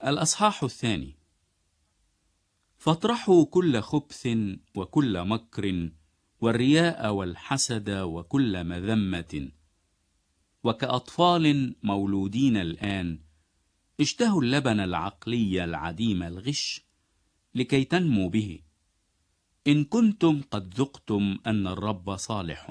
الأصحاح 2. فاطرحوا كل خبث وكل مكر والرياء والحسد وكل مذمة، وكأطفال مولودين الآن اشتهوا اللبن العقلي العديم الغش لكي تنموا به، إن كنتم قد ذقتم أن الرب صالح،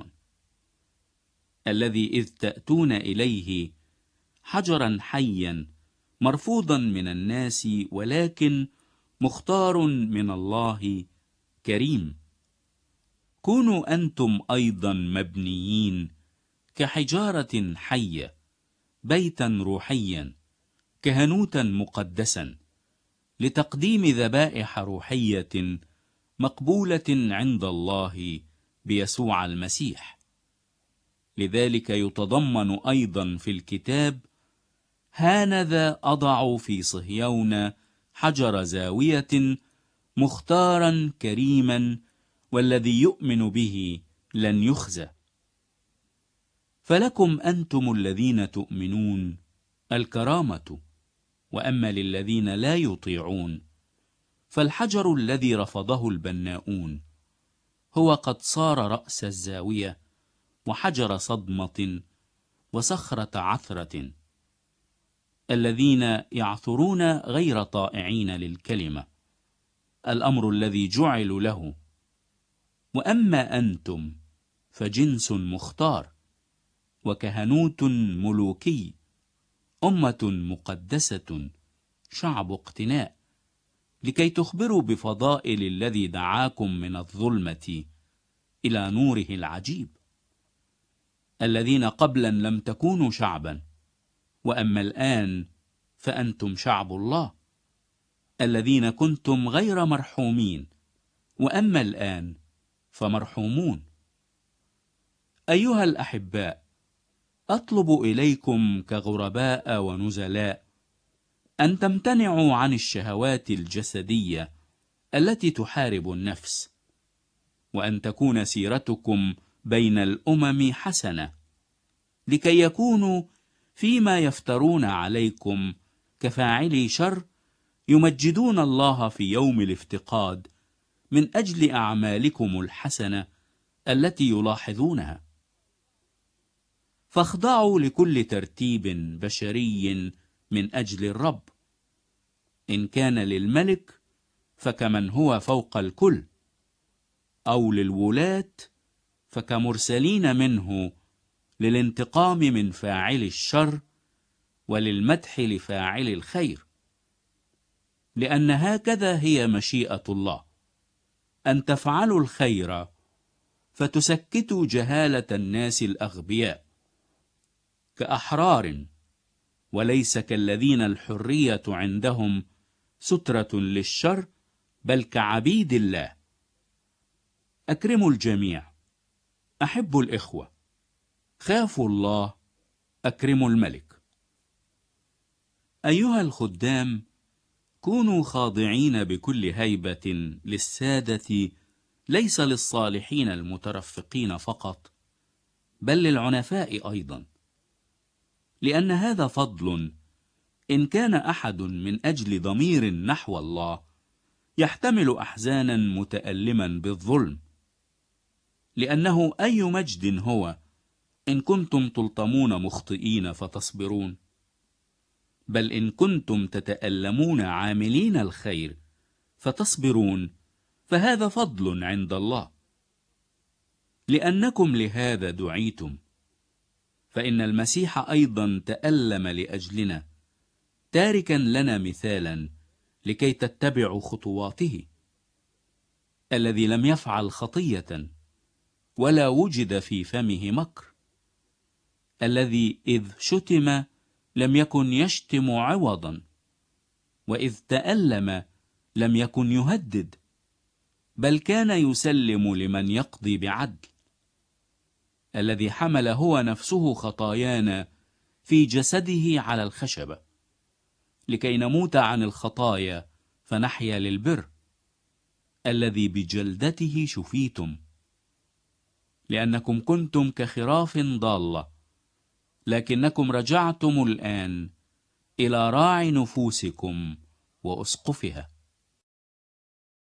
الذي إذ تأتون إليه حجرا حيا مرفوضا من الناس ولكن مختار من الله كريم، كونوا أنتم أيضا مبنيين كحجارة حية بيتا روحيا كهنوتا مقدسا لتقديم ذبائح روحية مقبولة عند الله بيسوع المسيح. لذلك يتضمن أيضا في الكتاب: هانذا أضع في صهيون حجر زاوية مختارا كريما، والذي يؤمن به لن يخزى. فلكم أنتم الذين تؤمنون الكرامة، وأما للذين لا يطيعون فالحجر الذي رفضه البناؤون هو قد صار رأس الزاوية وحجر صدمة وصخرة عثرة، الذين يعثرون غير طائعين للكلمة، الأمر الذي جعلوا له. وأما أنتم فجنس مختار وكهنوت ملوكي، أمة مقدسة، شعب اقتناء، لكي تخبروا بفضائل الذي دعاكم من الظلمة إلى نوره العجيب، الذين قبلا لم تكونوا شعبا، وأما الآن فأنتم شعب الله، الذين كنتم غير مرحومين، وأما الآن فمرحومون. أيها الأحباء، أطلب إليكم كغرباء ونزلاء أن تمتنعوا عن الشهوات الجسدية التي تحارب النفس، وأن تكون سيرتكم بين الأمم حسنة، لكي يكونوا فيما يفترون عليكم كفاعلي شر يمجدون الله في يوم الافتقاد من أجل أعمالكم الحسنة التي يلاحظونها. فاخضعوا لكل ترتيب بشري من أجل الرب، إن كان للملك فكمن هو فوق الكل، أو للولاة فكمرسلين منه للانتقام من فاعل الشر وللمدح لفاعل الخير، لأن هكذا هي مشيئة الله، أن تفعلوا الخير فتسكتوا جهالة الناس الأغبياء، كأحرار وليس كالذين الحرية عندهم سترة للشر، بل كعبيد الله. أكرموا الجميع، أحبوا الإخوة، خافوا الله، أكرموا الملك. أيها الخدام، كونوا خاضعين بكل هيبة للسادة، ليس للصالحين المترفقين فقط، بل للعنفاء أيضا، لأن هذا فضل إن كان أحد من أجل ضمير نحو الله يحتمل أحزانا متألما بالظلم، لأنه أي مجد هو إن كنتم تلطمون مخطئين فتصبرون، بل إن كنتم تتألمون عاملين الخير فتصبرون، فهذا فضل عند الله، لأنكم لهذا دعيتم. فإن المسيح أيضا تألم لأجلنا، تاركا لنا مثالا لكي تتبعوا خطواته، الذي لم يفعل خطية ولا وجد في فمه مكر، الذي إذ شتم لم يكن يشتم عوضا، وإذ تألم لم يكن يهدد، بل كان يسلم لمن يقضي بعدل، الذي حمل هو نفسه خطايانا في جسده على الخشبة، لكي نموت عن الخطايا فنحيا للبر، الذي بجلدته شفيتم، لأنكم كنتم كخراف ضالة، لكنكم رجعتم الآن إلى راعي نفوسكم وأسقفها.